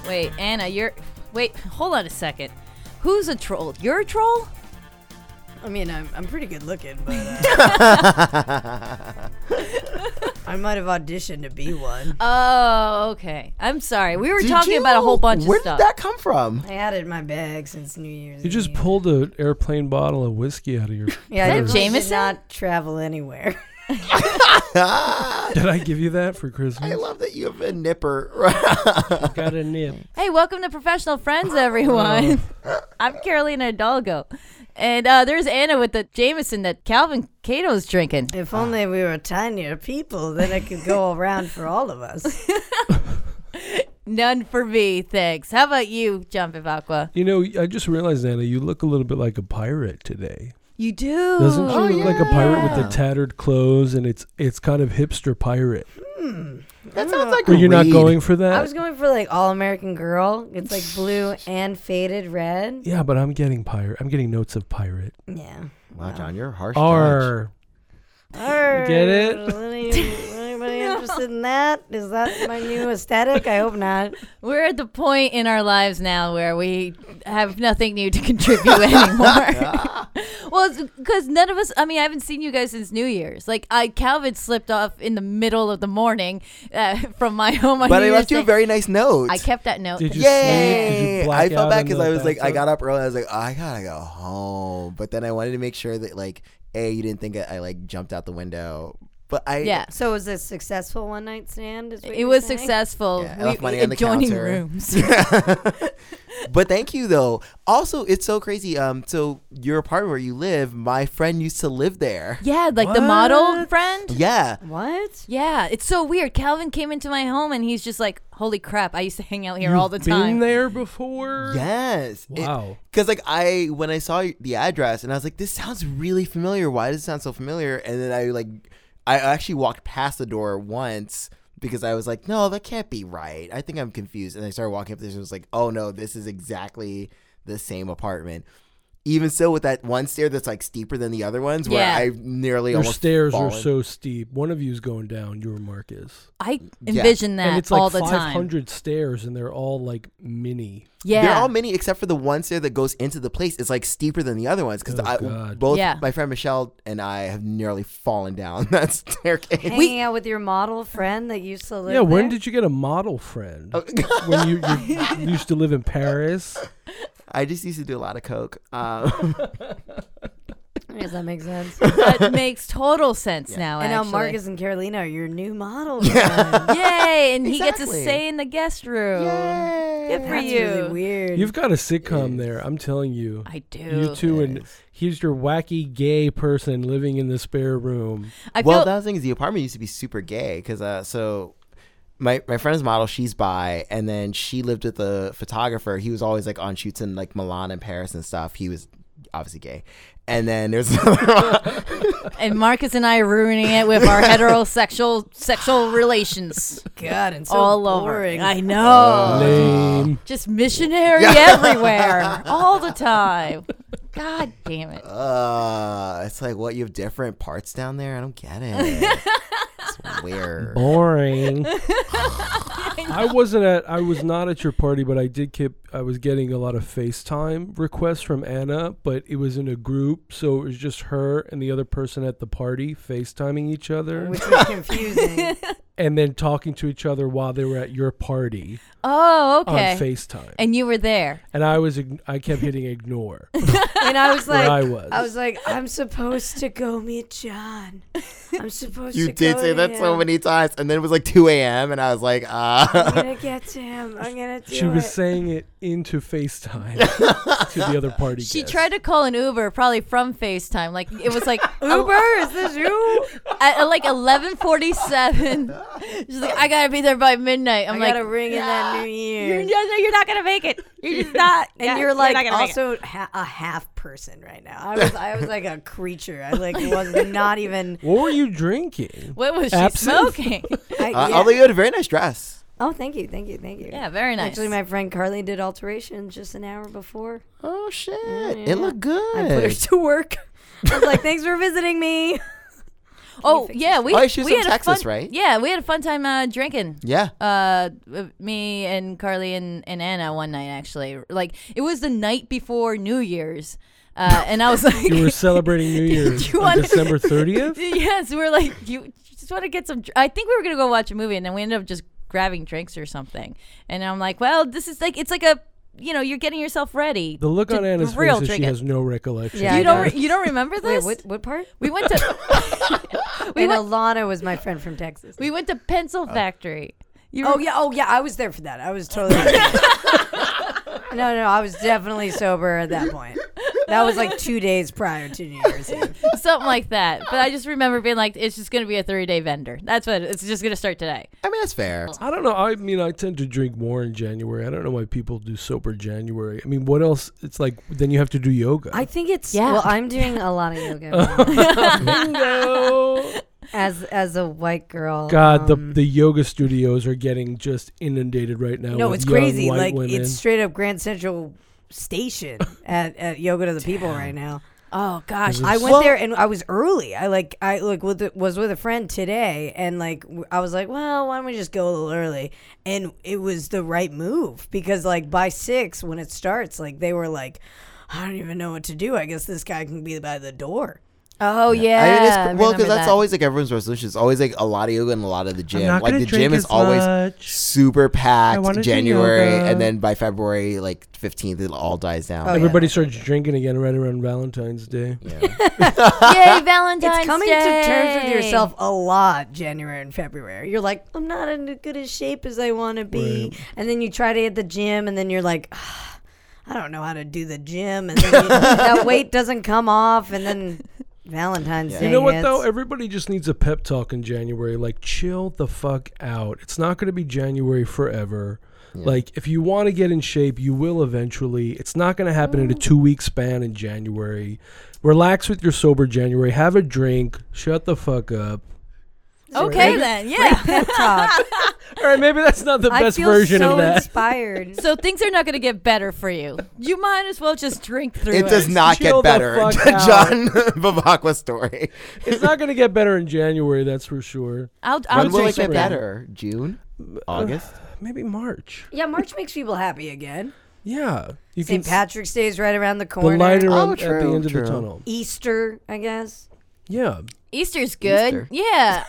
Wait, Anna, wait, hold on a second. Who's a troll? You're a troll? I mean, I'm pretty good looking, but I might have auditioned to be one. Oh, okay. I'm sorry. We were talking about a whole bunch of Where stuff. did that come from? I had it in my bag since New Year's. You just Eve. pulled an airplane bottle of whiskey out of your. Yeah, Is I that did Jameson? not travel anywhere. Did I give you that for Christmas? I love that you have a nipper. Got a nip. Hey, welcome to Professional Friends, everyone. I'm Carolina Hidalgo. And there's Anna with the Jameson that Calvin Cato's drinking. If only we were tinier people, then it could go around for all of us. None for me, thanks. How about you, John Vivacqua? You know, I just realized, Anna, you look a little bit like a pirate today. You do. Doesn't she Oh, look like a pirate with yeah. the tattered clothes, and it's kind of hipster pirate? That sounds like But a you're not read. going for that? I was going for like All American Girl. It's like blue and faded red. Yeah, but I'm getting pirate. I'm getting notes of pirate. Yeah. Wow, John, you're a harsh judge. R. Get it? Anybody interested in that? Is that my new aesthetic? I hope not. We're at the point in our lives now where we have nothing new to contribute anymore. Well, it's because none of us, I mean, I haven't seen you guys since New Year's. Like, Calvin slipped off in the middle of the morning from my home on But New I Year's left you a Day. very nice note. I kept that note. Did you Yay! sleep? Did you black I felt out bad in because the I was like, I bathtub? got up early. I was like, oh, I gotta go home. But then I wanted to make sure that like, you didn't think I like jumped out the window. But I Yeah. So was it a successful one night stand? Is what It you're was saying? successful. Yeah, I left money on the adjoining counter. rooms. But thank you though. Also, it's so crazy. So your apartment where you live, my friend used to live there. Yeah, like the model What? friend. Yeah. What? Yeah, it's so weird. Calvin came into my home and he's just like, "Holy crap! I used to hang out here all the You've time." Been there before? Yes. Wow. Because like when I saw the address and I was like, this sounds really familiar. Why does it sound so familiar? And then I actually walked past the door once because I was like, no, that can't be right. I think I'm confused. And I started walking up there and was like, oh no, this is exactly the same apartment. Even so, with that one stair that's like steeper than the other ones, where Yeah. I nearly Your almost stairs fallen. are so steep. One of you's going down. Your Marcus. I envision that And it's all like the time. 500 stairs, and they're all like mini. Yeah, They're all mini except for the one stair that goes into the place. It's like steeper than the other ones because Oh, God. both Yeah. my friend Michelle and I have nearly fallen down that staircase. Hanging out with your model friend that used to live Yeah, when there? did you get a model friend? Oh, When you used to live in Paris? I just used to do a lot of coke. Does that make sense? that makes total sense now. And now actually. Marcus and Carolina are your new model friends. Yay! And he gets a Exactly. say in the guest room. Good for That's you. really weird. You've got a sitcom there. I'm telling you. I do. You two, and he's your wacky gay person living in the spare room. I Well, feel that was the thing is the apartment used to be super gay because so my friend's model, she's bi, and then she lived with a photographer. He was always like on shoots in like Milan and Paris and stuff. He was obviously gay. And then there's and Marcus and I are ruining it with our heterosexual sexual relations God, and so all boring. over. I know. Lame. Just missionary everywhere, all the time. God damn it. it's like what, you have different parts down there? I don't get it. It's weird. Boring. I was not at your party, but I was getting a lot of FaceTime requests from Anna, but it was in a group, so it was just her and the other person at the party FaceTiming each other Which was confusing. and then talking to each other while they were at your party Oh, okay. on FaceTime. And you were there. And I kept hitting ignore. And I was Where like, I was. I'm supposed to go meet John. I'm supposed You to did go say to that him. so many times, and then it was like 2 a.m. and I was like, I'm gonna get to him. I'm gonna do She was it. saying it into FaceTime to the other party She guests. tried to call an Uber, probably from FaceTime. Like it was like Uber, is this you? at like 11:47. She's like, I gotta be there by midnight. I'm I like, gotta ring in that New Year. you're not gonna make it. You're just not. And Yeah, you're like not gonna make it. also a half person right now. I was like a creature. I like was not even. What were you drinking? What was she Absinthe? smoking? Yeah. although you had a very nice dress. Oh, thank you. Yeah, very nice. Actually, my friend Carly did alterations just an hour before. Oh shit! Yeah. It looked good. I put her to work. I was like, thanks for visiting me. Oh fix yeah, this? we she was we from had a Texas, fun, right? Yeah, we had a fun time drinking. Yeah. Me and Carly and Anna one night actually. Like it was the night before New Year's, and I was like, You were celebrating New Year's you on wanna- December 30th? yes, we were like, you just want to get some. I think we were gonna go watch a movie, and then we ended up just grabbing drinks or something. And I'm like, well, this is like it's like a. You're getting yourself ready. The look to on Anna's real face is she drink it. has no recollection. Yeah, You I don't. know. You don't remember Wait, this? what part? We went to. we And went. Alana was my friend from Texas. We went to Pencil Factory. You Oh were- yeah, I was there for that. I was totally. No, I was definitely sober at that point. That was like 2 days prior to New Year's Eve. something like that. But I just remember being like, it's just going to be a 30-day vendor. That's what it's just going to start today. I mean, that's fair. I don't know. I mean, I tend to drink more in January. I don't know why people do sober January. I mean, what else? It's like then you have to do yoga. I think it's Yeah. well. I'm doing a lot of yoga now. Bingo. as a white girl. God, the yoga studios are getting just inundated right now. No, with it's young crazy. white Like women. it's straight up Grand Central Station at Yoga to the People right now. Oh, gosh. I went Well- there and I was early. I was with a friend today, and I was like, well, why don't we just go a little early? And it was the right move because like by 6 when it starts, like they were like, I don't even know what to do. I guess this guy can be by the door. Oh, I mean, yeah. well, because remember that's that. always like everyone's resolution. It's always like a lot of yoga and a lot of the I'm gym. not Like gonna the drink gym is as always much. super I packed wanna do January, yoga. and then by February, like 15th, it all dies down. Oh, yeah. Everybody starts drinking again right around Valentine's Day. Yeah. Yay, Valentine's It's coming Day. to terms with yourself a lot, January and February. You're like, I'm not in as good a shape as I want to be. Right. And then you try to hit the gym, and then you're like, I don't know how to do the gym. And then that weight doesn't come off, and then Valentine's Yeah. Day You know what hits. though? Everybody just needs a pep talk in January. Like, chill the fuck out. It's not going to be January forever. Yeah. Like, if you want to get in shape, you will eventually. It's not going to happen in a 2-week span in January. Relax with your sober January. Have a drink. Shut the fuck up. Okay, then. Yeah. Pep talk. All right, maybe that's not the I best feel version so of that. inspired. So things are not going to get better for you. You might as well just drink through it. It does not Chill get the better. fuck out. John Bavacqua story. It's not going to get better in January, that's for sure. I'll When will drink it get spring. better? June? August? Maybe March. Yeah, March makes people happy again. Yeah. You St. can Patrick's Day is right around the the corner. light Oh, around at the true, end of true. the tunnel. Easter, I guess. Yeah. Easter's good. Easter. Yeah.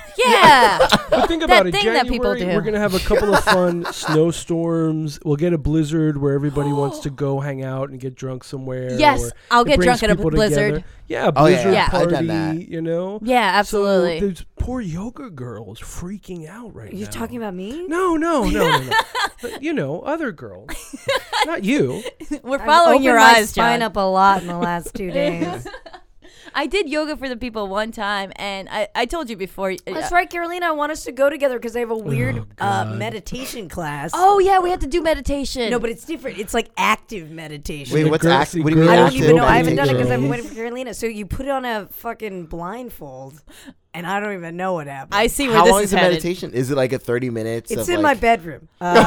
Yeah. But think about it. thing that people January, do. we're going to have a couple of fun snowstorms. We'll get a blizzard where everybody wants to go hang out and get drunk somewhere. Yes, or I'll it get brings drunk at a people blizzard. together. Yeah, a Oh, yeah, blizzard yeah. I've party, done that. you know? Yeah, absolutely. So there's poor yoga girls freaking out right now. You're talking about me? No. But, you know, other girls. Not you. We're I've following your opened my eyes, spine John. up a lot in the last 2 days. I did yoga for the people one time, and I told you before. That's right, Carolina. I want us to go together because they have a weird God. meditation class. Oh yeah, we had to do meditation. No, but it's different. It's like active meditation. Wait, The what's girl- act? see, What do you mean I girls don't active even know. I haven't done it meditation? because I've been girls. waiting for Carolina. So you put on a fucking blindfold, and I don't even know what happened. I see where How this long is is the headed. meditation? Is it like a 30 minutes? It's of in like, my bedroom.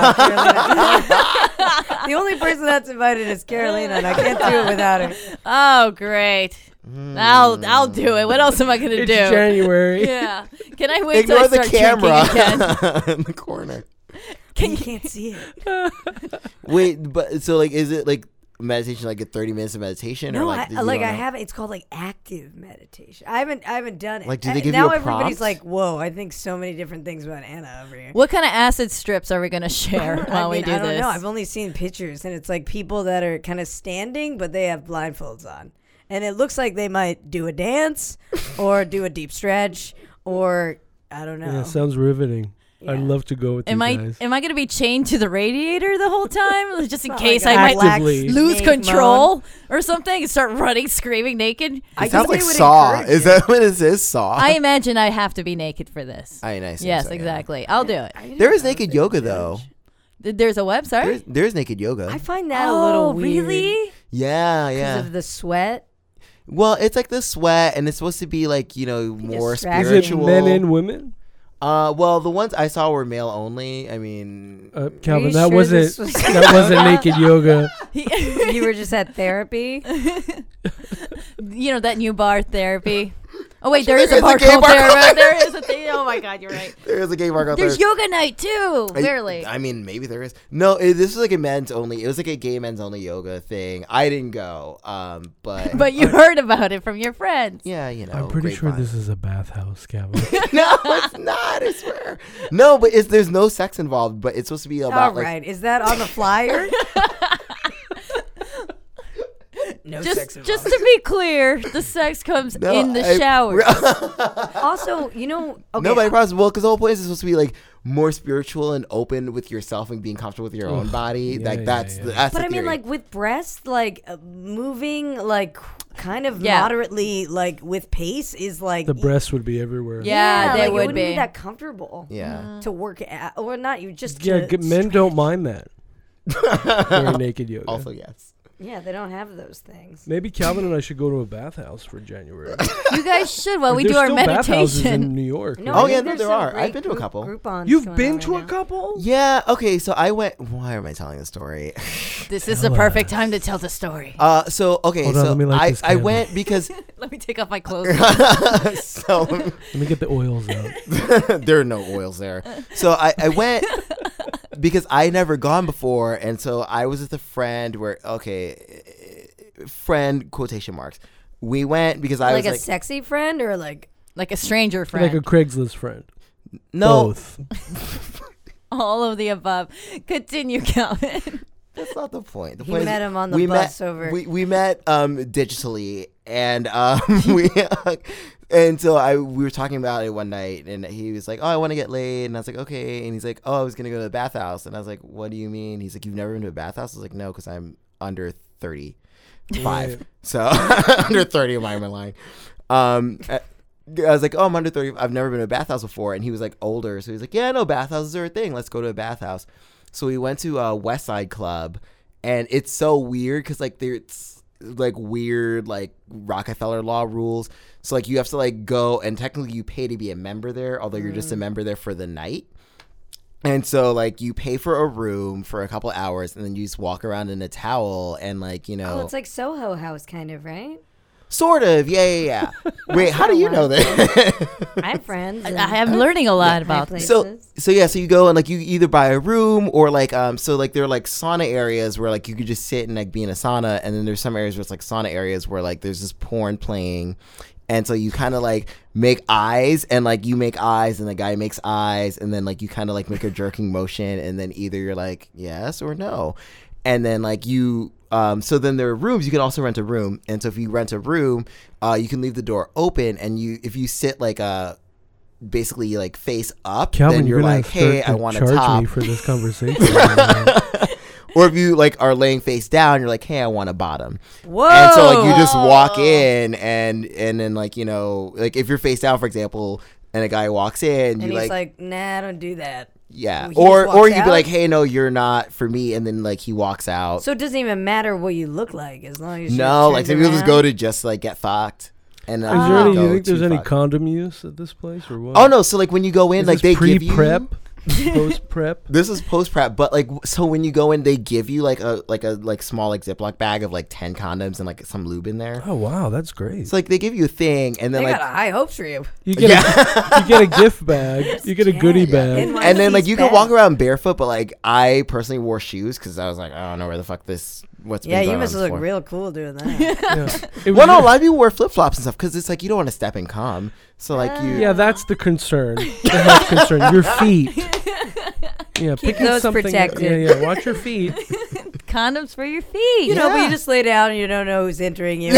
Carolina. The only person that's invited is Carolina, and I can't do it without her. Oh great. I'll do it. What else am I gonna It's do? January. Yeah. Can I wait till I Ignore the start drinking again? camera in the corner. You can't see it. Wait, but so like, is it like meditation, like a 30 minutes of meditation, or No, like I have. It's called like active meditation. I haven't done it. Like, do they give now you a everybody's prompt? like, whoa! I think so many different things about Anna over here. What kind of acid strips are we gonna share while we do I don't this? know. I've only seen pictures, and it's like people that are kind of standing, but they have blindfolds on, and it looks like they might do a dance, or do a deep stretch, or I don't know. Yeah, sounds riveting. Yeah. I'd love to go with Am you I guys. gonna be chained to the radiator the whole time, just in Not case like I a might black Actively. lose snake control moan. or something and start running, screaming naked? I It sounds guess like they would Saw. encourage Is it. that what it is? Saw. I imagine I have to be naked for this. I nice. Yes, exactly. I'll do it. I didn't There is know naked that yoga judge. though. There's a website. There's naked yoga. I find that a little weird. really? Yeah, Because yeah. of the sweat. Well, it's like the sweat, and it's supposed to be like more distracted. Is it spiritual. men and women? Well, the ones I saw were male only. I mean, Calvin, you that sure wasn't this was- that wasn't naked yoga. You were just at therapy. You know that new bar therapy. Oh wait, there There is a is a bar gay cult bar there. cult. Right? There is a thing. Oh my God, you're right. There is a gay bar out there. There's yoga night too. Clearly. I mean, maybe there is. No, this was like a men's only. It was like a gay men's only yoga thing. I didn't go, but But you heard about it from your friends. yeah, you know. I'm pretty sure grapevine. this is a bathhouse, Calvin. No, it's not. I swear. No, but there's no sex involved. But it's supposed to be All about like. right, is that on the flyer? No sex involved. Just to be clear, the sex comes No, in the I- shower. Also, you know, okay, No, but I promise. Well, because the whole point is it's supposed to be like more spiritual and open with yourself and being comfortable with your own body. yeah, Like yeah, that's yeah. that's. but the I mean, theory. like with breasts, like moving, like kind of Yeah. moderately, like with pace is like The breast would be everywhere. Yeah, they like, it would wouldn't be. be that comfortable. yeah. To work at, or not you just Yeah, to men don't mind that. Very naked yoga. Also, yes. Yeah, they don't have those things. Maybe Calvin and I should go to a bathhouse for January. You guys should while we There's do our still bathhouses meditation. in New York. No, right? I Oh, think yeah, no, there's there some are. I've great been to a couple. Groupons You've going been on to right a now. couple? Yeah. Okay. So I went. Why am I telling the story? This is the perfect time to tell the story. So okay. Hold on, so let me light this I candle. went because Let me take off my clothes. so Let me get the oils out. there are no oils there. So I went because I never gone before, and so I was with a friend. Friend quotation marks. We went because I Like was a like, sexy friend or like Like a stranger friend. Like a Craigslist friend. no, Both. All of the above. Continue, Calvin. that's not the point. The he point is met him on the we bus met, over. We met digitally, and we and so we were talking about it one night, and he was like, "Oh, I want to get laid," and I was like, "Okay," and he's like, "Oh, I was gonna go to the bathhouse," and I was like, "What do you mean?" He's like, "You've never been to a bathhouse?" I was like, "No, because I'm under 35, Yeah. so under 30. Why am I lying?" I was like, "Oh, I'm under 30. I've never been to a bathhouse before," and he was like older, so he's like, "Yeah, no, bathhouses are a thing. Let's go to a bathhouse." So we went to West Side Club, and it's so weird because like there's like weird like Rockefeller law rules. So like you have to like go, and technically you pay to be a member there, although you're just a member there for the night. And so like you pay for a room for a couple hours, and then you just walk around in a towel, and like you know, Oh, it's like Soho House kind of, right? sort of, yeah. Wait, how do you know that? I have friends. I am learning a lot about this. So you go and like you either buy a room or like so like there are like sauna areas where like you could just sit and like be in a sauna, and then there's some areas where it's like sauna areas where like there's this porn playing, and so you kind of like make eyes, and like you make eyes and the guy makes eyes, and then like you kind of like make a jerking motion, and then either you're like yes or no, and then like you so then there are rooms. You can also rent a room, and so if you rent a room, you can leave the door open, and if you sit like basically like face up, Calvin, then you're gonna like, have to hey, start I to want to charge top. me for this conversation. Or if you like are laying face down, you're like, hey, I want a bottom. Whoa. And so like you just walk in, and then like you know like if you're face down, for example, and a guy walks in, and you he's like, nah, I don't do that. yeah, he just or walks you'd be out? like, hey, no, you're not for me, and then like he walks out. So it doesn't even matter what you look like as long as No, you're like some turned people just go around. to just like get fucked. And Is there any? go You think to there's any fuck. condom use at this place or what? Oh no! So like when you go in, Is like this they give you pre-prep, post-prep. This is post prep, but like so when you go in, they give you like a small like Ziploc bag of like 10 condoms and like some lube in there. Oh wow, that's great. It's like they give you a thing, and then They like got high hopes for you. You get you get a gift bag. You get a goodie bag. In and then like NYC's you can bad. walk around barefoot, but like I personally wore shoes because I was like, I don't know where the fuck what's Yeah, been you going must on look before. real cool doing that. Yeah. It Well, was- no, a lot of people wear flip flops and stuff because it's like you don't want to step in cum. So like you, Yeah, that's the concern. The health concern. Your feet. Yeah, picking those something. protected. Yeah, watch your feet. Condoms for your feet. You know, but Yeah. you just lay down and you don't know who's entering you. You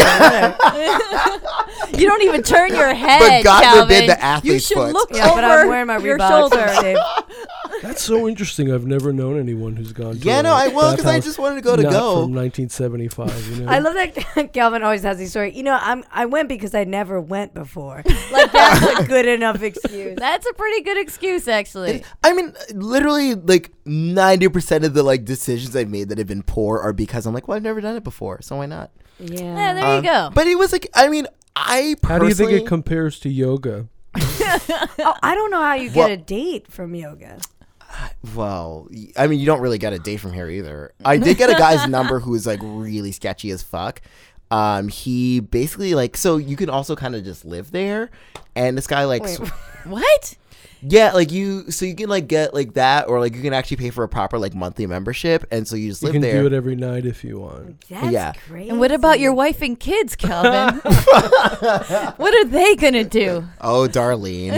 don't even turn your head. But God Calvin. forbid the You athlete's should foot. look Yeah, over but I'm wearing my your Reeboks. shoulder. I'm safe. That's so interesting. I've never known anyone who's gone to yeah, a no, I will because I bathhouse just wanted to go to not go. from 1975. You know? I love that Calvin always has these stories. You know, I went because I never went before. Like that's a good enough excuse. That's a pretty good excuse, actually. I mean, literally, like 90% of the like decisions I've made that have been poor are because I'm like, well, I've never done it before, so why not? Yeah, there you go. But it was like, I mean, I personally. How do you think it compares to yoga? Oh, I don't know how you get a date from yoga. Well, I mean, you don't really get a date from here either. I did get a guy's number who was like really sketchy as fuck. He basically like, so you can also kind of just live there, and this guy like What? yeah, like you can like get like that, or like you can actually pay for a proper like monthly membership, and so you just You live can there. do it every night if you want. That's Yeah. crazy. And what about your wife and kids, Calvin? What are they gonna do? Oh, Darlene.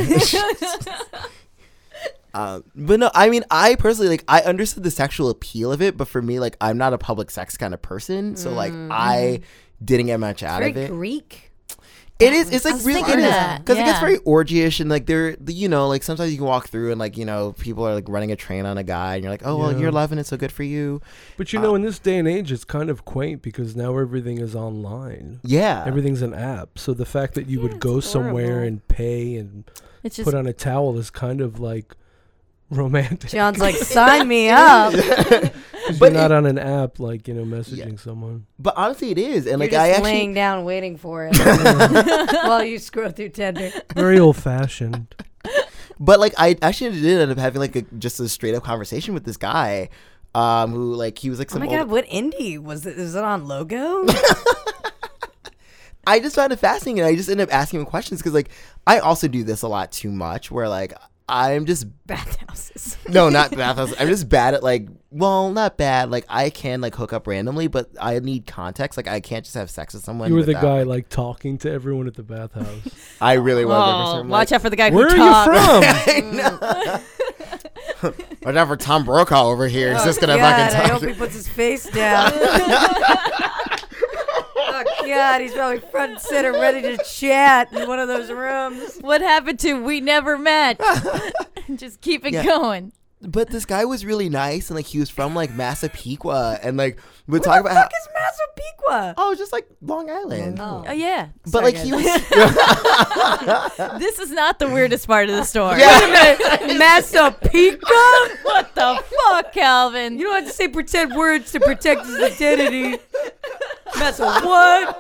But no, I mean, I personally like, I understood the sexual appeal of it, but for me, like, I'm not a public sex kind of person, so like, I didn't get much out Very of it. Greek. It is. It's like was really. thinking It is that, because it gets yeah. very orgy-ish, and like like sometimes you can walk through and like people are like running a train on a guy, and you're like, oh well, Yeah. you're loving it, so good for you. But in this day and age, it's kind of quaint because now everything is online. Yeah. Everything's an app. So the fact that you would go somewhere adorable. and pay and It's just put on a towel is kind of like romantic. John's like, sign me up. 'Cause But you're not on an app like messaging someone. But honestly, it is, and like You're just I actually. laying down waiting for it while you scroll through Tinder. Very old fashioned. But like I actually did end up having like just a straight up conversation with this guy, who like he was like Oh some my old, god, what indie was it? Is it on Logo? I just found it fascinating, and I just ended up asking him questions because like I also do this a lot too much, where like I'm just Bathhouses. no, not bathhouse. I'm just bad at like, well, not bad. Like I can like hook up randomly, but I need context. Like I can't just have sex with someone. You were the without, guy like talking to everyone at the bathhouse. I really was. oh, watch out for the guy Where who are talks. you from? Watch out for Tom Brokaw over here. He's just gonna God, fucking I talk. hope he puts his face down. Oh God, he's probably front and center, ready to chat in one of those rooms. What happened to we never met? Just keep it Yeah. going. But this guy was really nice, and like he was from like Massapequa, and like we'd talk about how. What is Massapequa? Oh, just like Long Island. Oh. Oh yeah. But Sorry, like guys. he was. This is not the weirdest part of the story. Massapequa? What the fuck, Calvin? You don't have to say pretend words to protect his identity. Massa what?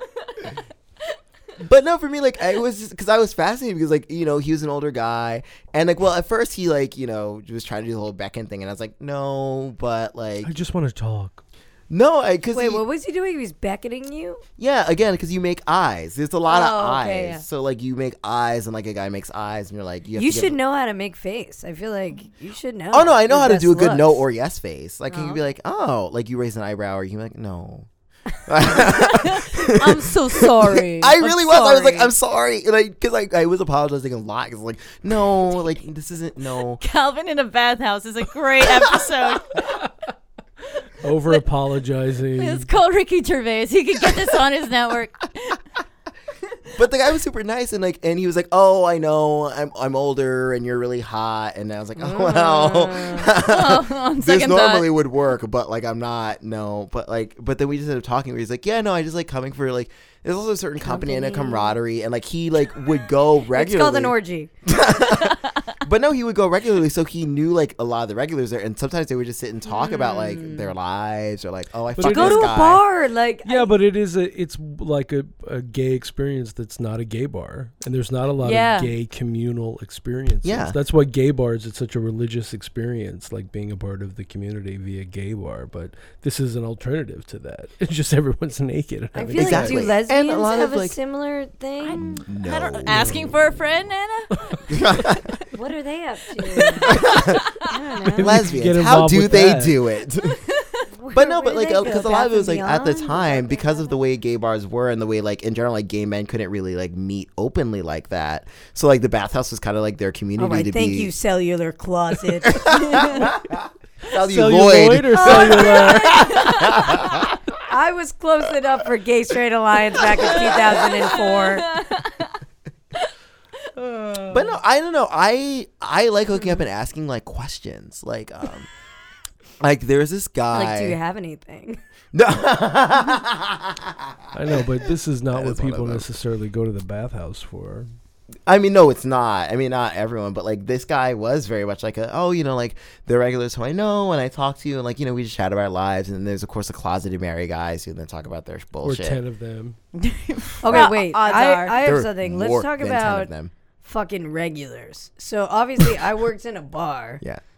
But no, for me, like I was, because I was fascinated because like he was an older guy, and like at first he like was trying to do the whole Beckon thing, and I was like no, but like I just want to talk. no, because Wait, what was he doing? He was beckoning you? yeah, again, because you make eyes. There's a lot of Oh, eyes, okay, yeah. so like you make eyes, and like a guy makes eyes, and you're like you, have You to should give, know how to make face. I feel like you should know. Oh no, I know your how to best do a good no looks. or yes face. Like you Oh. can be like, oh, like you raise an eyebrow, or you can be like, no. I'm so sorry. I really was. I was like, sorry. I'm sorry, and because I was apologizing a lot. Cause like, no, like this isn't no. Calvin in a bathhouse is a great episode. Over apologizing. It's called Ricky Gervais. He could get this on his network. But the guy was super nice, and like, and he was like, oh, I know, I'm older, and you're really hot, and I was like, oh well, Oh, on this second normally thought. would work, but like I'm not, no, but then we just ended up talking. Where he's like, yeah, no, I just like coming for like. There's also a certain company and a camaraderie, and like he like would go regularly. It's called an orgy. But no, he would go regularly, so he knew like a lot of the regulars there, and sometimes they would just sit and talk about like their lives or like, oh, I But fucked it Go this to guy. a bar, like Yeah, but it's like a gay experience that's not a gay bar, and there's not a lot Yeah. of gay communal experiences. Yeah. That's why gay bars it's such a religious experience, like being a part of the community via gay bar. But this is an alternative to that. It's just everyone's naked. And I having feel Exactly. like do And lesbians a lot have of, a like- similar thing? I don't know. No. Asking for a friend, Anna? What are they up to? I don't know. Get Lesbians, how involved do with they that. do it? Where But no, but do like they go? because a lot of it was like Bath at the and Beyond? time, because of the way gay bars were and the way like in general like gay men couldn't really like meet openly like that. So like the bathhouse was kind of like their community All right, to thank be. you, cellular closet. Celluloid. Celluloid or cellular? I was close enough for Gay Straight Alliance back in 2004. But no, I don't know. I like hooking up and asking like questions. Like there's this guy. Like, do you have anything? No. I know, but this is not That what is one of people them. necessarily go to the bathhouse for. I mean, no, it's not. I mean, not everyone, but like this guy was very much like like the regulars who I know and I talk to, and like we just chat about our lives. And then there's of course the closeted married guys who then talk about their bullshit. Or 10 of them. Okay, Well, wait. odds I are. have There were something. more Let's talk than 10 of about them. fucking regulars. So obviously, I worked in a bar. Yeah.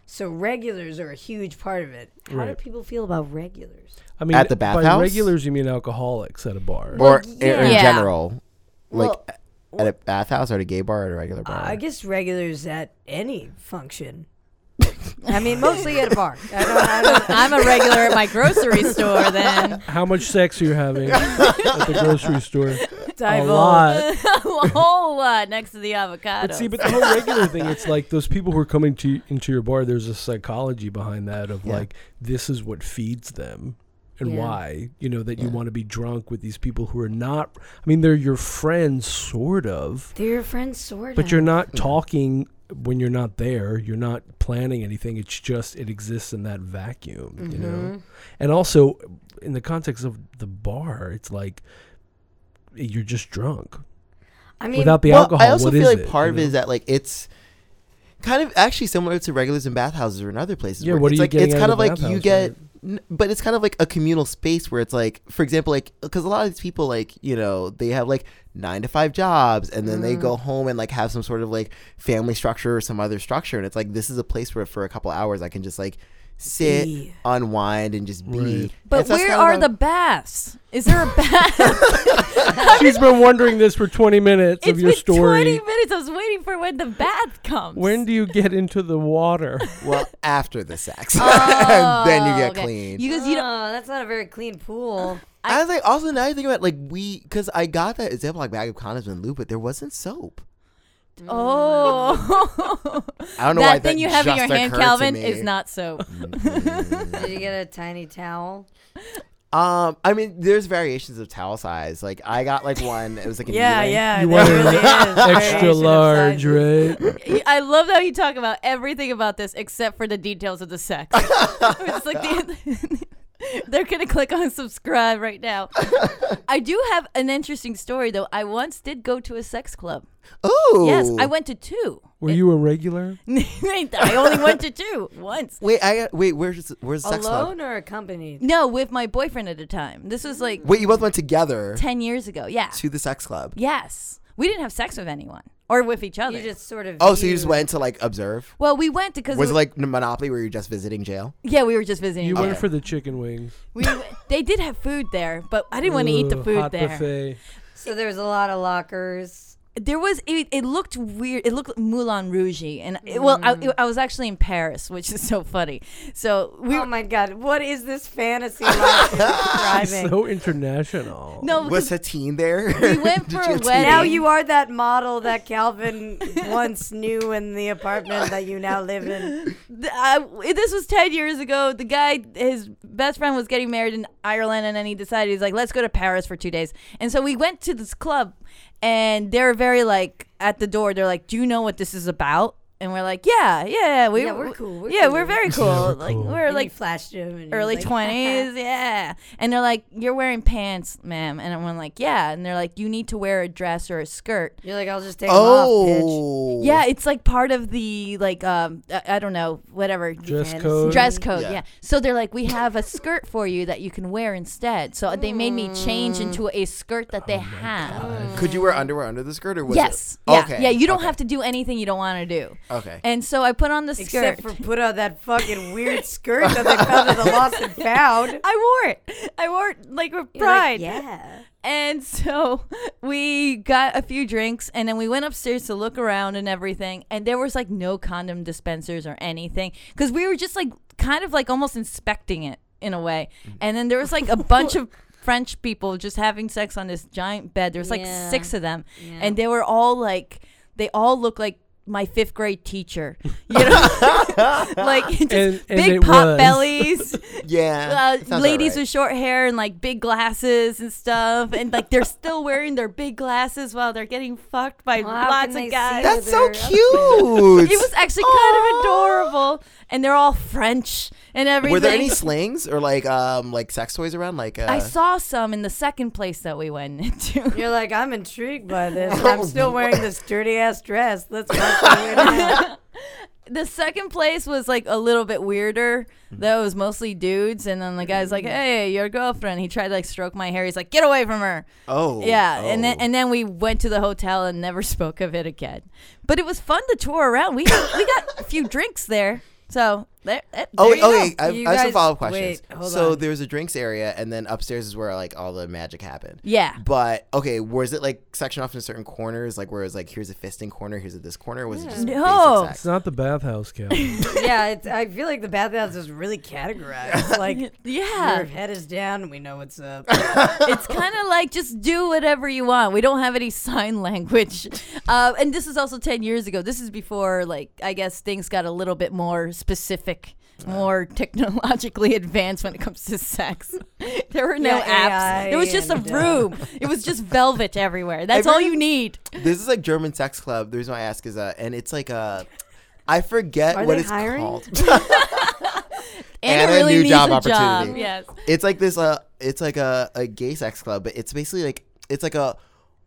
So regulars are a huge part of it. How do Right. people feel about regulars? I mean, At the by bathhouse? regulars, you mean alcoholics at a bar. Or yeah. in Yeah. general, like Well, at a bathhouse or at a gay bar or at a regular bar. I guess regulars at any function. I mean, mostly at a bar. I'm a regular at my grocery store then. How much sex are you having at the grocery store? A Divulge. lot. A whole lot next to the avocado. But see, but the whole regular thing, it's like those people who are coming into your bar, there's a psychology behind that of like, this is what feeds them and Yeah. why, that you want to be drunk with these people who are not, I mean, they're your friends, sort of, They're your friends, sort of. but you're not talking when you're not there. You're not planning anything. It's just, it exists in that vacuum, you know? And also, in the context of the bar, it's like, you're just drunk. I mean, Without the Well, alcohol, I also what feel is like it, part you of it know? is that like it's kind of actually similar to regulars in bathhouses or in other places. Yeah, where what are it's you like getting it's out kind of of the like you bathhouse, get, right? but it's kind of like a communal space where it's like, for example, like because a lot of these people like they have like 9-to-5 jobs and then they go home and like have some sort of like family structure or some other structure, and it's like this is a place where for a couple hours I can just like sit, Be. unwind, and just be. Right. But And so that's where kind of are like- the baths? Is there a bath? She's been wondering this for 20 minutes It's of your been story. 20 minutes. I was waiting for when the bath comes. When do you get into the water? Well, after the sex, Oh, then you get okay. clean. You guys, you know, that's not a very clean pool. I was like, also now you think about it, like because I got that Ziploc bag of condoms and lube, but there wasn't soap. oh, I don't know why that thing that you have in your just hand, occurred to Calvin, me. is not soap. Did you get a tiny towel? I mean, there's variations of towel size. Like I got like one. It was like a knee length. You there want really is extra variation of large, sizes. right? I love how you talk about everything about this except for the details of the sex. It's like they're gonna click on subscribe right now. I do have an interesting story though. I once did go to a sex club. Ooh. Yes, I went to 2. Were you a regular? I only went to 2 once. Wait, where's the sex club? Alone or accompanied? No, with my boyfriend at the time. This was like Wait, you both went together 10 years ago. Yeah. to the sex club. Yes. We didn't have sex with anyone or with each other. You just sort of. Oh, so you just viewed- went to like observe? Well, we went because Was it like Monopoly where you're just visiting jail? yeah, we were just visiting. You there. went for the chicken wings. They did have food there, but I didn't want to eat the Ooh, food hot there. buffet. So there was a lot of lockers. There was it looked weird. It looked Moulin Rouge, and I was actually in Paris, which is so funny. So we Oh my God! What is this fantasy life you're describing? So international. no Was because Satine there? we went Did for you a have wedding. Now you are that model that Calvin once knew in the apartment that you now live in. This was 10 years ago. The guy, his best friend was getting married in Ireland, and then he decided he's like, let's go to Paris for 2 days. And so we went to this club, and they're very like at the door. They're like, do you know what this is about? And we're like, yeah, we're cool. we're very cool. we're like cool. we're And like you flashed him. And he early was like, 20s, yeah. And they're like, you're wearing pants, ma'am. And I'm like, yeah. And they're like, you need to wear a dress or a skirt. You're like, I'll just take 'em off, bitch. Oh. Yeah, it's like part of the like I don't know, whatever. Dress fantasy. code. Dress code, Yeah. yeah. So they're like, we have a skirt for you that you can wear instead. So they made me change into a skirt that they have. Could you wear underwear under the skirt or was Yes. it? Yeah. Okay. Yeah. You don't okay. have to do anything you don't want to do. Okay. And so I put on the skirt. Except for put on that fucking weird skirt that they found at the Lost and Found. I wore it. I wore it like with You're like, pride. yeah. And so we got a few drinks and then we went upstairs to look around and everything. And there was like no condom dispensers or anything because we were just like kind of like almost inspecting it in a way. And then there was like a bunch of French people just having sex on this giant bed. There was like Yeah. 6 of them. Yeah. And they were all like, they all looked like my 5th grade teacher, you know, like just And big it pot was. bellies, Yeah. that sounds ladies about with short hair and like big glasses and stuff, and like they're still wearing their big glasses while they're getting fucked by Well, how lots can they of guys. see That's so They're up cute. It was actually kind of adorable, and they're all French and everything. Were there any slings or like sex toys around? Like I saw some in the second place that we went into. You're like, I'm intrigued by this. I'm still wearing this dirty ass dress. Let's go. The second place was like a little bit weirder. That was mostly dudes, and then the guy's like, "Hey, your girlfriend." He tried to like stroke my hair. He's like, "Get away from her." Oh. Yeah, oh. and then we went to the hotel and never spoke of it again. But it was fun to tour around. We got a few drinks there. So there Oh, you go. okay. I You have some guys- follow up questions. wait, hold So on. there's a drinks area, and then upstairs is where like all the magic happened. Yeah. But okay, was it like sectioned off into certain corners, like where it was like here's a fisting corner, here's a this corner, or was it just No. basic It's sex? not the bathhouse, Cal. Yeah, I feel like the bathhouse is really categorized. Like, Yeah. your head is down, we know what's up. It's kind of like just do whatever you want. We don't have any sign language. And this is also 10 years ago. This is before, like, I guess things got a little bit more specific, more technologically advanced when it comes to sex. There were no Yeah, apps. AI There was just a and, room. It was just velvet everywhere. That's all you need. This is like German sex club. The reason why I ask is and it's like I forget Are what they it's hiring? called. Anna a really new needs job a opportunity. job. Yes. It's like this it's like a gay sex club, but it's basically like it's like a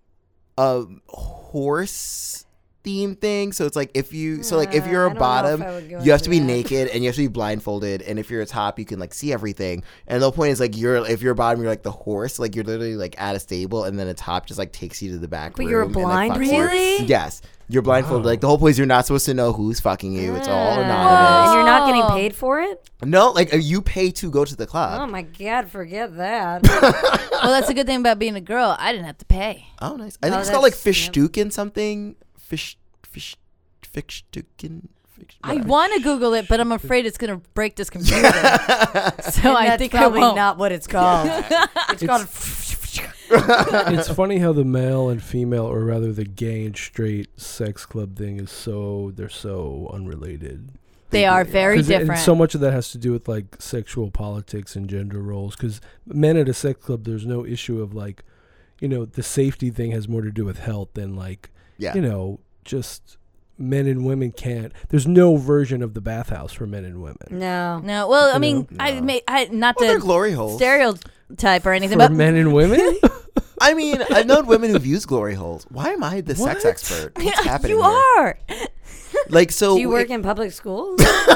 horse theme thing. So it's like if you if you're I a don't know if bottom, I would go you have into to be that. naked and you have to be blindfolded, and if you're a top you can like see everything. And the whole point is like if you're a bottom, you're like the horse, like you're literally like at a stable, and then a top just like takes you to the back But room you're and, like, blind fucks you. horse? Yes, you're blindfolded. Wow. Like the whole point is you're not supposed to know who's fucking you. It's all And anonymous. you're not getting Oh. paid for it? No, like you pay to go to the Oh club. my God, forget that. Well, that's a good thing about being a girl. I didn't have to pay. Oh, nice. I think Oh, it's called like that's- yep. Fischstuken something. Fischstuken. I want to Google it, but I'm afraid it's going to break this computer. So And I that's think I probably won't. not what it's called. It's called. It's funny how the male and female, or rather the gay and straight sex club thing they're so unrelated. They are very 'Cause different. And so much of that has to do with like sexual politics and gender roles. Because men at a sex club, there's no issue of like, the safety thing has more to do with health than like, Yeah. just men and women can't. There's no version of the bathhouse for men and women. No. No, well, I You mean, know? I not Well, they're to glory holes. stereotype or anything, For but men and women? I mean, I've known women who've used glory holes. Why am I the sex What? expert? What's happening you here? are. Like, so Do you work in public schools?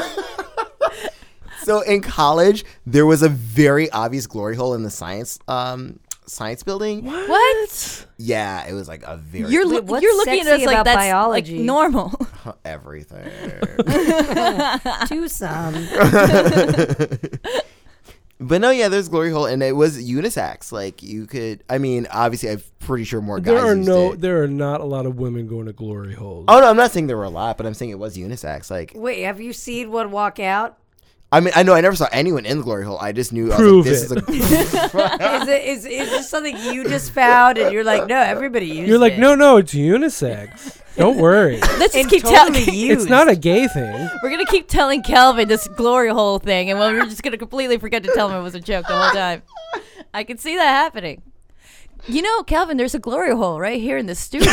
so in college, there was a very obvious glory hole in the science building. What? Yeah, it was like a very You're Wait, what's you're looking at us sexy like about that's biology? like normal. everything. To some. But no, yeah, there's glory hole, and it was unisex. Like you could, I mean, obviously, I'm pretty sure more guys. used it. There are not a lot of women going to glory holes. Oh no, I'm not saying there were a lot, but I'm saying it was unisex. Like, Wait, have you seen one walk out? I mean, I know I never saw anyone in the glory hole. I just knew. Prove I was like, this Is this something you just found and you're like, no, everybody uses You're like, it. no, it's unisex. Don't worry. Let's just And keep totally telling. used. It's not a gay thing. We're gonna keep telling Calvin this glory hole thing, and we're just gonna completely forget to tell him it was a joke the whole time. I can see that happening. Calvin, there's a glory hole right here in the studio.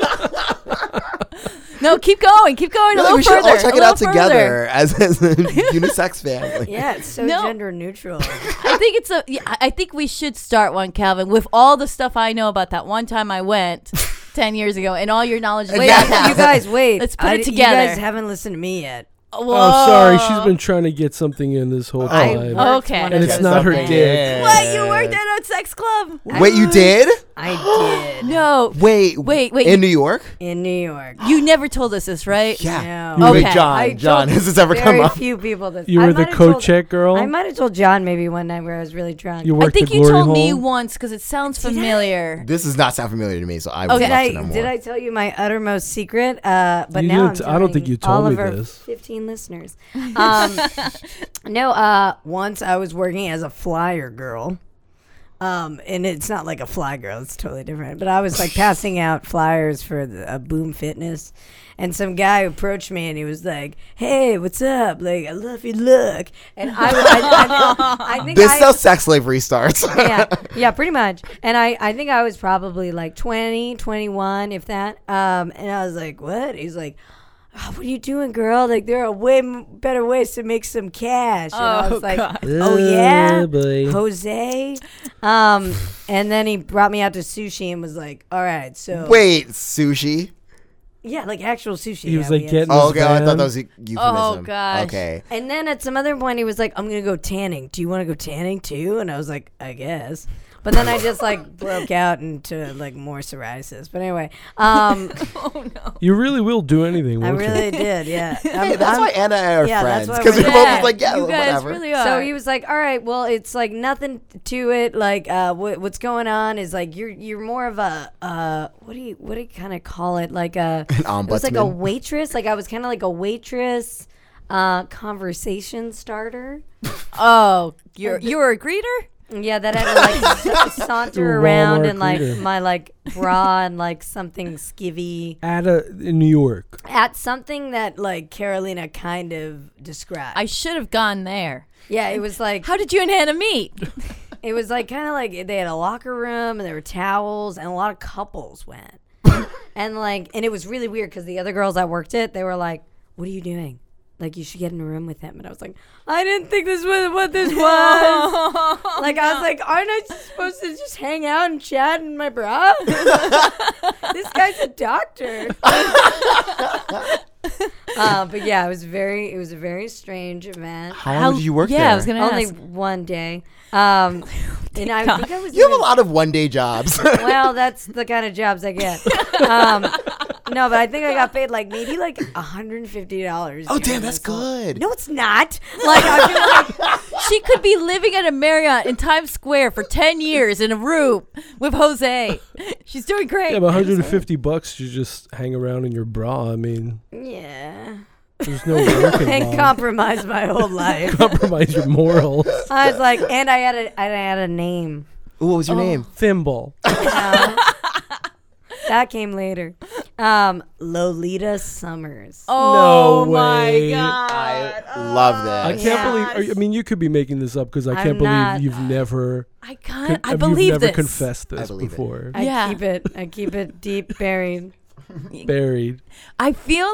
No, keep going a no, little we should further. all check a it out little together further. as a unisex family. Yeah, it's so No. gender neutral. I think I think we should start one, Calvin, with all the stuff I know about that one time I went 10 years ago, and all your knowledge. And Way that- out You guys, wait. Let's put it You together. guys haven't listened to me yet. Whoa. Oh, sorry. She's been trying to get something in this whole I time. worked Okay. one And of it's those not her things. dick. What? You worked at a sex club? Wait, you did? I did. No. Wait. Wait. In New York? In New York. You never told us this, right? Yeah. No. Wait, Okay. John, told has this ever come very up? few people that You I were the might have told- co-check girl? I might have told John maybe one night where I was really drunk. You I worked think the you glory told me hole? once because it sounds familiar. This does not sound familiar to me, so I would Okay. love Did to know more. did I tell you my uttermost secret? But You now didn't- I'm I don't think telling you told all me of our this. 15 listeners. Once I was working as a flyer girl. And it's not like a fly girl; it's totally different. But I was like passing out flyers for Boom Fitness, and some guy approached me and he was like, "Hey, what's up? Like, I love your look." And I think This is how sex slavery starts. yeah, pretty much. And I think I was probably like 20, 21, if that. And I was like, "What?" He's like, "Oh, what are you doing, girl? Like, there are way better ways to make some cash." And I was like, God. "Oh yeah, boy. Jose." And then he brought me out to sushi and was like, "All right, so Wait, sushi? yeah, like actual sushi." He was yeah, like, we had "Get in Oh, his okay. I van." thought that was a euphemism. Oh, gosh. Okay. And then at some other point, he was like, "I'm gonna go tanning. Do you want to go tanning too?" And I was like, "I guess." But then I just like broke out into like more psoriasis. But anyway, Oh no. You really will do anything, I won't you? really did. Yeah. Hey, that's why Anna and I are yeah, that's friends why because we're- we're Yeah, both like, yeah, you guys whatever. really are. So he was like, "All right, well, it's like nothing to it. Like, what's going on is like you're more of a what do you kind of call it? Like a An it was like a ombudsman. waitress. Like I was kind of like a waitress, conversation starter. Oh, you were a greeter? Yeah, that had to like saunter You're a around Walmart in like greeter. my like bra and like something skivvy In New York. at something that like Carolina kind of described. I should have gone there. yeah, it was like How did you and Hannah meet? it was like kind of like they had a locker room and there were towels and a lot of couples went. and it was really weird because the other girls I worked at, they were like, "What are you doing? Like you should get in a room with him." And I was like, "I didn't think this was what this was." Like I was like, "Aren't I supposed to just hang out and chat in my bra?" This guy's a doctor. But yeah, it was a very strange event. How long did you work there? Yeah, I was gonna Only ask. one day. And I God. think I was You have a even- lot of one-day jobs. well, that's the kind of jobs I get. No, but I think I got paid like maybe like $150. Oh, damn, that's good. No, it's not. Like I feel like She could be living at a Marriott in Times Square for 10 years in a room with Jose. She's doing great. Yeah, but $150 to just hang around in your bra. I mean, yeah, there's no work and involved. compromise my whole life. Compromise your morals. I was like, and I had a name. Ooh, what was your name? Thimble. That came later. Lolita Summers. Oh No my way. God. I love that. I can't Yeah. believe. I mean, you could be making this up because I I'm can't believe not. you've never. I you've believe never this. confessed I this believe it. before. Yeah. I keep it deep buried. Buried. I feel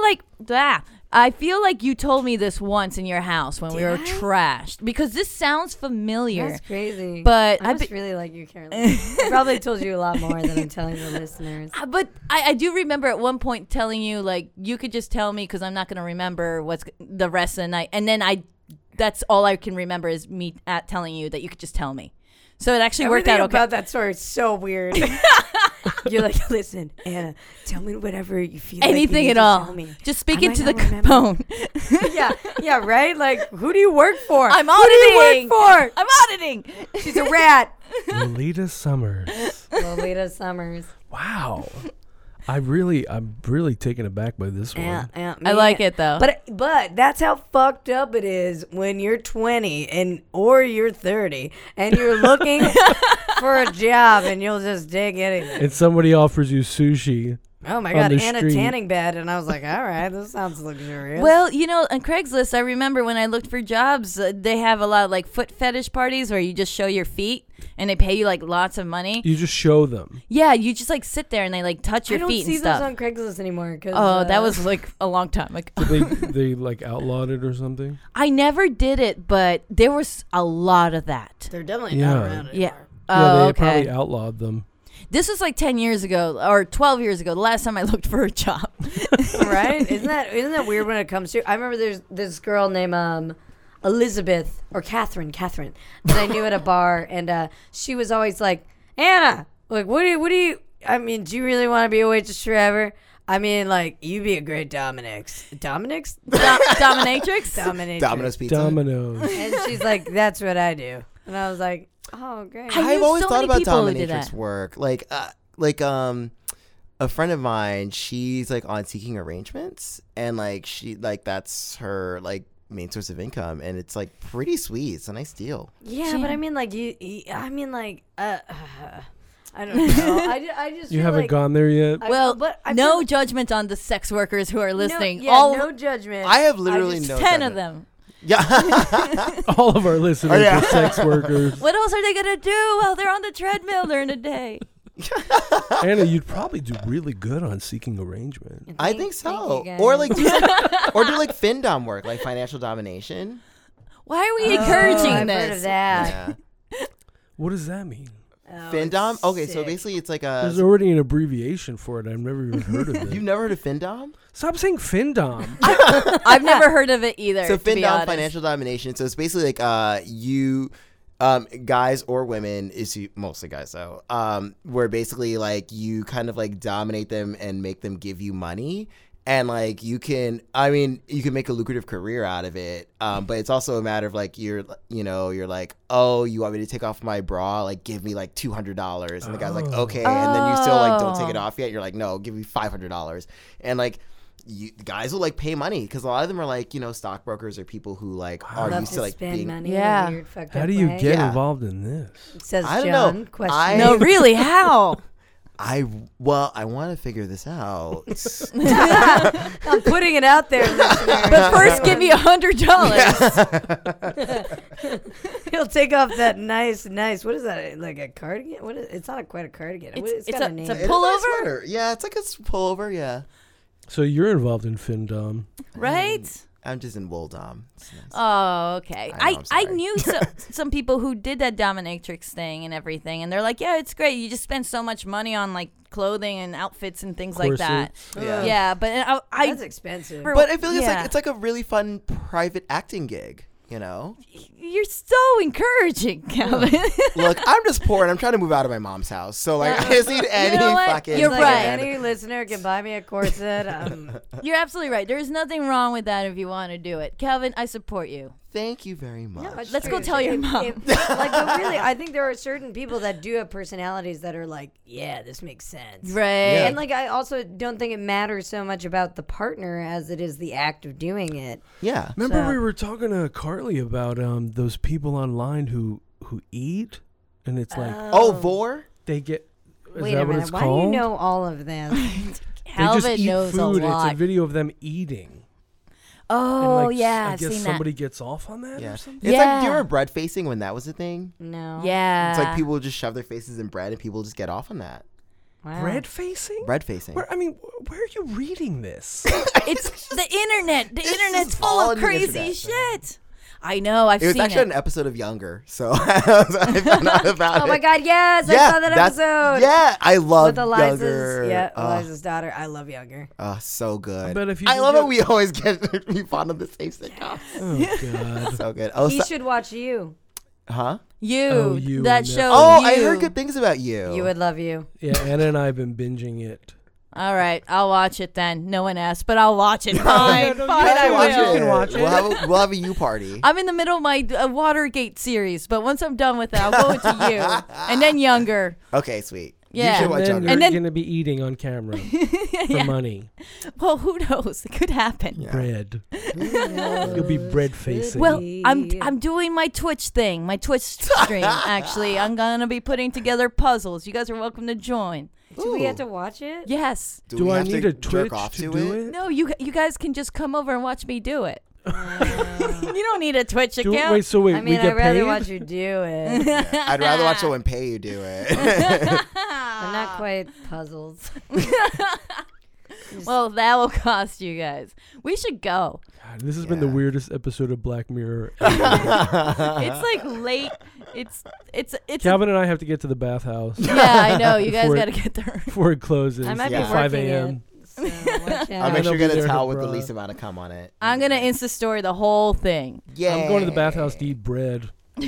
like you told me this once in your house when we were Did I? trashed because this sounds familiar. That's crazy. But I I must really like you, Caroline. I probably told you a lot more than I'm telling the listeners. But I do remember at one point telling you like you could just tell me because I'm not going to remember what's the rest of the night, and then that's all I can remember is me telling you that you could just tell me. So it actually worked out okay. About that story is so weird. You're like, listen, Anna, tell me whatever you feel. Anything like at you need to all. tell me. Just speak I into might the not remember. phone. yeah, right. Like, who do you work for? I'm Who do you auditing. work for? I'm auditing. She's a rat. Lolita Summers. Lolita Summers. Wow. I'm really taken aback by this one. Yeah, I like it though. But that's how fucked up it is when you're 20 or you're 30 and you're looking for a job and you'll just dig anything. And somebody offers you sushi. Oh my on God, the and a street. tanning bed, and I was like, all right, this sounds luxurious. Well, on Craigslist, I remember when I looked for jobs, they have a lot of like foot fetish parties where you just show your feet and they pay you like lots of money. You just show them. Yeah, you just like sit there and they like touch I your don't feet see and those stuff. on Craigslist anymore. Cause, Oh, that was like a long time. Like They like outlawed it or something. I never did it, but there was a lot of that. they're definitely Yeah. not around Yeah. anymore. Oh, Yeah, they okay. probably outlawed them. This was like 10 years ago or 12 years ago, the last time I looked for a job. Right? Isn't that weird when it comes to? I remember there's this girl named Elizabeth or Catherine that I knew at a bar, and she was always like, Anna, like, what do you? I mean, do you really want to be a waitress forever? I mean, like, you'd be a great Dominatrix. Dominatrix? Dominatrix. Domino's Pizza. Domino's. And she's like, that's what I do. And I was like, oh, great. I I've knew always so thought many about people who did dominatrix that. work. A friend of mine, she's like on Seeking Arrangements, and like that's her like main source of income, and it's like pretty sweet. It's a nice deal. Yeah, but I mean, like, I don't know. I just You feel haven't like, gone there yet? Well, but I no feel- judgment on the sex workers who are listening. No judgment. I have literally just- no 10 judgment. of them. Yeah. All of our listeners yeah. are sex workers. What else are they going to do while they're on the treadmill during the day? Anna, you'd probably do really good on Seeking Arrangement. I think so. Thank you, Or guys. like do like FinDom work, like financial domination. Why are we encouraging I've this? heard of that. Yeah. What does that mean? Oh, FinDom? it's Okay, so sick. basically it's like There's a already an abbreviation for it. I've never even heard of You've it. never heard of FinDom? Stop saying FinDom. I've never heard of it either. So to be FinDom, honest. financial domination. So it's basically like you Guys or women, is mostly guys though, where basically like you kind of like dominate them and make them give you money. And like you can make a lucrative career out of it, but it's also a matter of like you're like, oh, you want me to take off my bra? Like give me like $200, and the guy's like, okay, and then you still like don't take it off yet. You're like, no, give me $500, and like guys will like pay money because a lot of them are like stockbrokers or people who like are Love used to to like spend being. money Yeah. in a weird, fucked How up do you way. get Yeah. involved in this? Says I don't John. know. Question. No, really, how? I want to figure this out. I'm putting it out there, listener. But first, give me $100. He'll take off that nice. What is that? Like a cardigan? It's not quite a cardigan. It's got a name. it's a It's a pullover? nice sweater. Yeah, it's like a pullover. Yeah, So you're involved in Findom. Right? I'm just in wool dom. It's nice. Oh, okay. I know, I'm I sorry. knew some people who did that dominatrix thing and everything, and they're like, yeah, it's great. You just spend so much money on like clothing and outfits and things like that. Yeah. Yeah, but That's expensive. But I feel like Yeah. it's like a really fun private acting gig. You're so encouraging, Calvin. Look, I'm just poor and I'm trying to move out of my mom's house, so like I just need any know what? fucking. You're Like, right. if any listener can buy me a corset. You're absolutely right. There's nothing wrong with that if you want to do it. Calvin, I support you. Thank you very much. Let's go tell your mom. But really, I think there are certain people that do have personalities that are like, yeah, this makes sense. Right. Yeah. And like, I also don't think it matters so much about the partner as it is the act of doing it. Yeah. Remember So- we were talking to Carly about those people online who eat, and it's like Oh, Vor? they get. Is Wait that a what minute. it's Why called? do you know all of this? They just Calvin eat knows food. a lot. It's a video of them eating. Oh, and like, yeah, I I've guess seen somebody gets off on that Yeah. or It's something. like, do you Yeah. remember bread facing when that was a thing? No. that. Yeah. It's like people just shove their faces in bread and people just get off on that. Wow. Bread facing. Bread facing. Where are you reading this? It's the internet. The This internet's is full all of on the crazy internet. shit. I know. I've It was seen actually it. an episode of Younger, so I found out about it. Oh my God! Yes, I Yeah, saw that that's- episode. Yeah, I love With Eliza's, Younger. Eliza's daughter. I love Younger. So good. But if you I could love get- how we always we fond of the same sitcoms. Oh God. So good. Oh, He should watch you. huh? You. Oh, You That and show. Oh, you. I heard good things about you. You would love you. Yeah, Anna and I have been binging it. All right, I'll watch it then. No one asked, but I'll watch it. Fine, no, fine, you I can watch it. will. You can watch it. We'll have a you party. I'm in the middle of my Watergate series, but once I'm done with it, I'll go into you, and then Younger. Okay, sweet. Yeah. You should And watch then Younger. you're And then- going to be eating on camera for Yeah. money. Well, who knows? It could happen. Yeah. Bread. You'll be bread facing. Well, I'm doing my Twitch thing, my Twitch stream. Actually, I'm gonna be putting together puzzles. You guys are welcome to join. Do we Ooh. have to watch it? Yes. do we I have need to a jerk Twitch off to do it? No, you guys can just come over and watch me do it. You don't need a Twitch Do, account. wait, so wait, I we mean, get I'd rather paid? watch you do it. I'd rather watch someone pay you do it. I'm not quite puzzled. Well, that will cost you guys. We should go. God, this has been the Yeah. weirdest episode of Black Mirror. It's like late. It's. Calvin and I have to get to the bathhouse Yeah, I know. You guys Before it- got to get there. before it closes I might Yeah. be at 5 working a.m. it. So watch I'll out. make sure you They'll get be a there towel with the abroad. least amount of cum on it. I'm gonna Insta story the whole thing. Yeah. I'm going to the bathhouse to eat bread.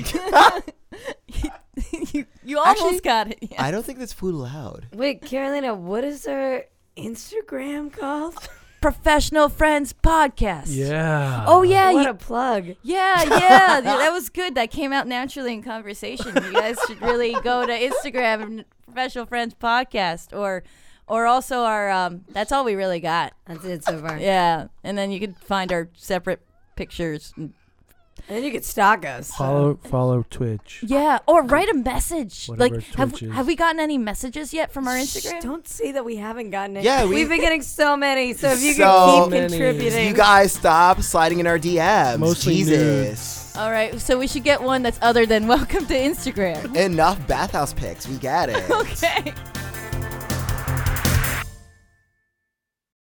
You almost Actually, got it. Yeah. I don't think that's food allowed. Wait, Carolina, what is our Instagram called? Professional Friends Podcast. Yeah. Oh yeah. What a plug. Yeah, that was good. That came out naturally in conversation. You guys should really go to Instagram and Professional Friends Podcast, or also our. That's all we really got. That's it so far. Yeah, and then you can find our separate pictures. And then you could stalk us. Follow Twitch. Yeah, or write a message. Whatever Like, Twitch is. have we gotten any messages yet from our Shh, Instagram? don't say that we haven't gotten it. Yeah, we've been getting so many. So if you So could keep many. contributing. You guys stop sliding in our DMs. Mostly Jesus. All right, so we should get one that's other than welcome to Instagram. Enough bathhouse pics. We got it. Okay.